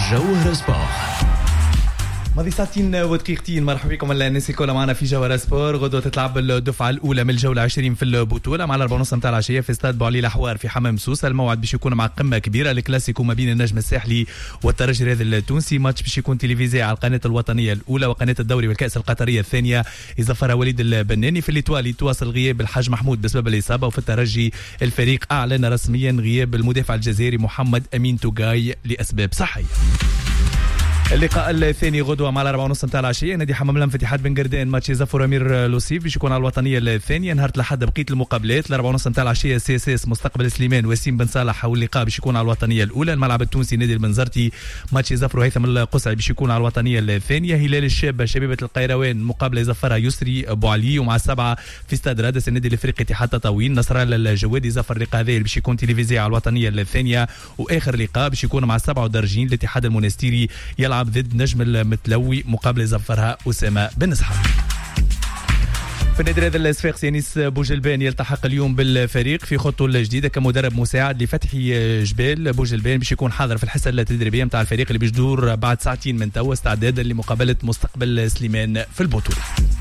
جوهر سبور. ماضي ساعتين ودقيقتين. مرحبا بكم الناس الكل معنا في جوهر سبور. غدوة تتلعب الدفعة الأولى من الجولة 20 في البطولة مع 4:30 نتاع العشية في استاد بوعلي الحوار في حمام سوسة. الموعد باش يكون مع قمة كبيرة الكلاسيكو ما بين النجم الساحلي والترجي الرياضي التونسي. ماتش باش يكون تلفزيوني على القناة الوطنية الأولى وقناة الدوري والكأس القطرية الثانية. يظفرها وليد البناني. في الإيطوالي تواصل غياب الحاج محمود بسبب الإصابة. وفي الترجي الفريق أعلن رسميا غياب المدافع الجزائري محمد أمين توغاي لأسباب صحية. اللقاء الثاني غدوة مع 4:30 نتاع العشية نادي حمام الأنف اتحاد بن قردان. ماتش ظفر أمير لوسيف باش يكون على الوطنية الثانية. نهار الأحد بقية المقابلات 4:30 نتاع العشية سي اس اس مستقبل سليمان وسيم بن صالح. واللقاء باش يكون على الوطنية الأولى. الملعب التونسي نادي المنزرتي. ماتش ظفر هيثم القصعي باش يكون على الوطنية الثانية. هلال الشاب شبيبة القيروان مقابلة يظفرها يسري بوعلي. ومع 7 في استاد رادس النادي الافريقي اتحاد تطاوين. نصر الله الجوادي ظفر اللقاء هذا باش يكون تلفزيوني على الوطنية الثانية. واخر لقاء باش يكون مع 7 درجين الاتحاد المنستيري يلعب ضد نجم المتلوي مقابل ظفرها أسامة بن اسحاق. في النادي الرياضي الصفاقسي انيس بوجلبان يلتحق اليوم بالفريق في خطته الجديده كمدرب مساعد لفتحي جبال. بوجلبان باش يكون حاضر في الحصه التدريبيه نتاع الفريق اللي باش تدور بعد ساعتين من توا استعدادا لمقابله مستقبل سليمان في البطوله.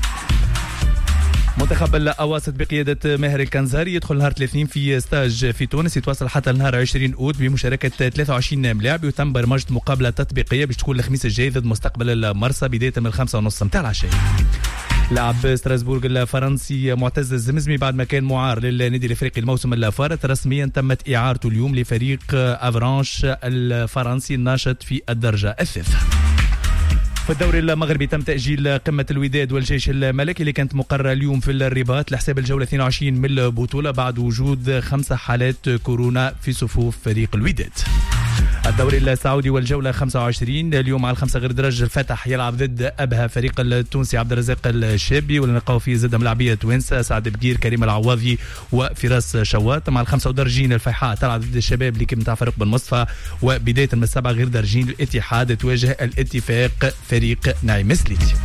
منتخب الأواسط بقيادة ماهر الكنزاري يدخل نهار الاثنين في ستاج في تونس يتواصل حتى نهار 20 أوت بمشاركة 23 ملاعب. ويتم برمجة مقابلة تطبيقية باش تكون الخميس الجاي ضد مستقبل المرسى بداية من 5:30 نتاع العشية. لاعب ستراسبورغ الفرنسي معتز الزمزمي بعد ما كان معار للنادي الافريقي الموسم الفارط رسميا تمت اعارته اليوم لفريق افرانش الفرنسي الناشط في الدرجة الثالثة. في الدوري المغربي تم تأجيل قمة الوداد والجيش الملكي اللي كانت مقررة اليوم في الرباط لحساب الجولة 22 من البطولة بعد وجود 5 حالات كورونا في صفوف فريق الوداد. الدوري السعودي والجولة 25 اليوم على 5 غير درجة الفتح يلعب ضد أبها فريق التونسي عبد الرزاق الشابي واللي نلقاو فيه زاد ملاعبية توانسة سعد بقير كريم العواضي وفراس شوات. مع 35 الفيحاء تلعب ضد الشباب اللي نتاع فريق بن مصطفى. وبداية من 7 غير درجين الاتحاد تواجه الاتفاق فريق نعيم سليتي.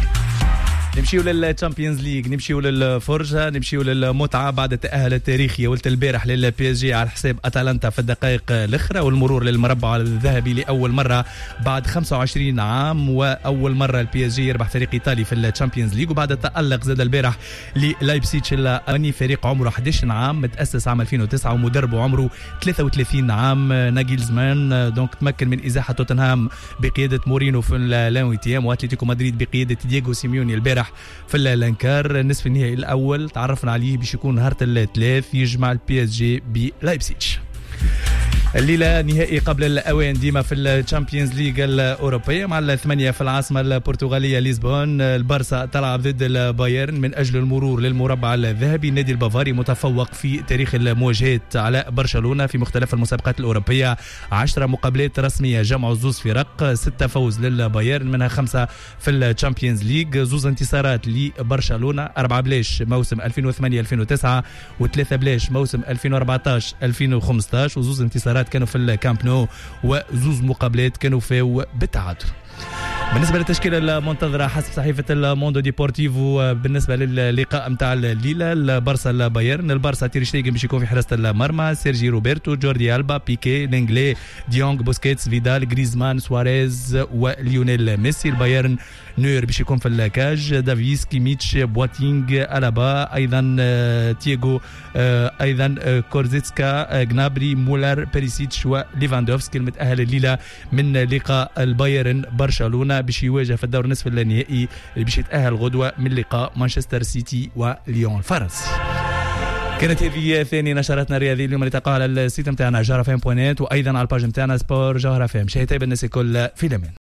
نمشيو للتشامبيونز ليج نمشيو للفرجة نمشيو للمتعة بعد التأهل التاريخي ولت البارح للبي اس جي على حساب أتلانتا في الدقائق الأخرى والمرور للمربع الذهبي لأول مرة بعد 25 عام. وأول مرة البي اس جي يربح فريق إيطالي في التشامبيونز ليج. وبعد التألق زاد البارح للايبسيتش الألماني فريق عمره 11 عام متأسس عام 2009 ومدربه عمره 33 عام ناجيلزمان. دونك تمكن من إزاحة توتنهام بقيادة مورينو في اللاويتيام وأتلتيكو مدريد بقيادة دييغو سيميوني البارح في الانكار. النصف النهائي الاول تعرفنا عليه باش يكون نهار الثلاث يجمع البي اس جي بلايبسيتش. الليلة نهائي قبل الأوان ديما في الشامبيونز ليج الأوروبية مع 8 في العاصمة البرتغالية لشبونة. البارسا تلعب ضد البايرن من أجل المرور للمربع الذهبي. النادي البافاري متفوق في تاريخ المواجهات على برشلونة في مختلف المسابقات الأوروبية. 10 مقابلات رسمية جمعوا زوز فرق 6 فوز للبايرن منها 5 في الشامبيونز ليج. زوز انتصارات لبرشلونة 4 بلاش موسم 2008-2009 و3 بلاش موسم 2014-2015 وزوز انتصارات كانوا في الكامب نو وزوز مقابلات كانوا فيو بالتعادل. بالنسبة للتشكيلة المنتظرة حسب صحيفة الموندو ديبورتيفو بالنسبة للقاء متاع الليلة البارسا البايرن. البارسا تير شتيغن باش يكون في حراسة المرمى سيرجي روبرتو جوردي ألبا بيكي لينغلي ديونغ بوسكيتس فيدال غريزمان سواريز وليونيل ميسي. البايرن نوير باش يكون في الكاج دافيس كيميتش بواتينغ ألابا أيضا تييغو أيضا كورزيتسكا جنابري مولر بيريسيتش وليفاندوفسكي المتأهل الليلة من لقاء البايرن برشلونة باش يواجه في الدور نصف النهائي اللي باش يتأهل غدوة من لقاء مانشستر سيتي وليون الفرنسي. كانت هذه ثاني نشراتنا الرياضية اليوم اللي تلقاها على السيت نتاعنا جوهر FM.net وايضا على الباج نتاعنا سبور جوهر FM. شهيتي بالناس الكل في الامان.